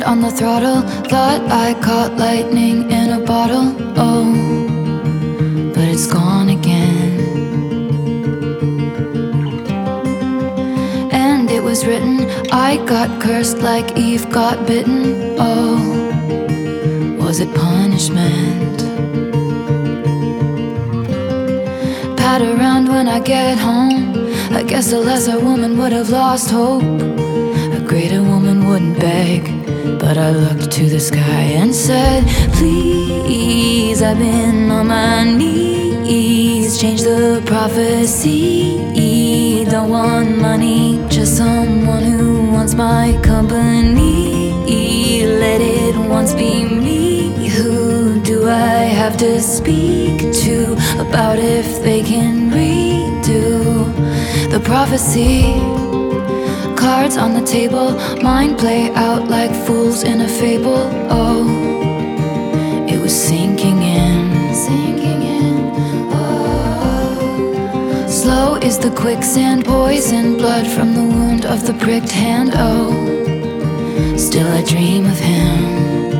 Hand on the throttle, thought I caught lightning in a bottle. Oh, but it's gone again. And it was written, I got cursed like Eve got bitten. Oh, was it punishment? Pat around when I get home. I guess a lesser woman would have lost hope. A greater woman wouldn't beg. But I looked to the sky and said, please, I've been on my knees. Change the prophecy. Don't want money, just someone who wants my company. Let it once be me. Who do I have to speak to about if they can redo the prophecy? Cards on the table, mine play out like fools in a fable. Oh, it was sinking in, sinking in. Oh, slow is the quicksand, poison blood from the wound of the pricked hand. Oh, still I dream of him.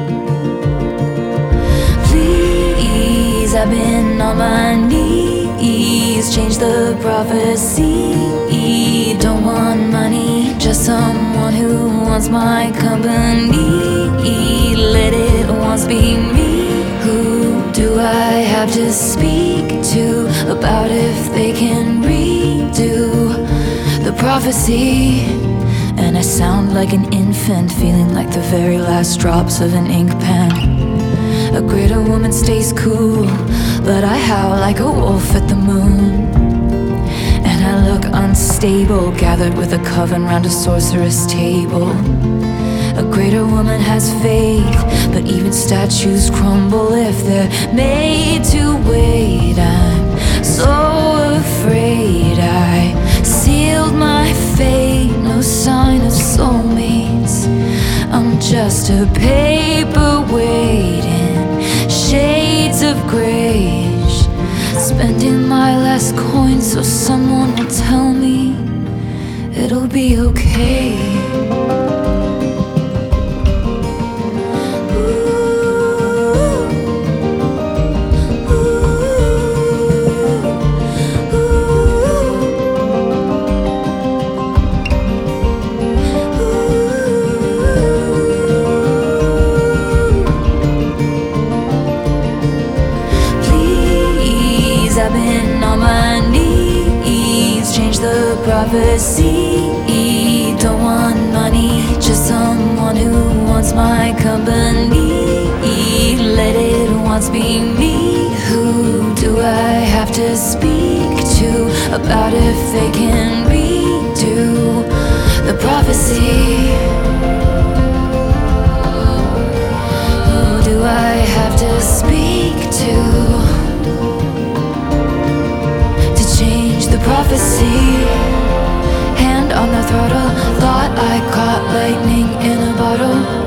Please, I've been on my knees. Change the prophecy. Don't want money, just someone who wants my company. Let it once be me. Who do I have to speak to about if they can redo the prophecy? And I sound like an infant, feeling like the very last drops of an ink pen. A greater woman stays cool, but I howl like a wolf at the moon. And I look unstable, gathered with a coven round a sorceress table. A greater woman has faith, but even statues crumble if they're made to wait. I'm so afraid I sealed my fate. No sign of soulmates, I'm just a paperweight in shades of grayish. Spending my last coin so someone will tell me it'll be okay. I've been on my knees. Change the prophecy. Don't want money, just someone who wants my company. Let it once be me. Who do I have to speak to about if they can redo the prophecy? Who do I have to speak to? The prophecy, hand on the throttle, thought I caught lightning in a bottle.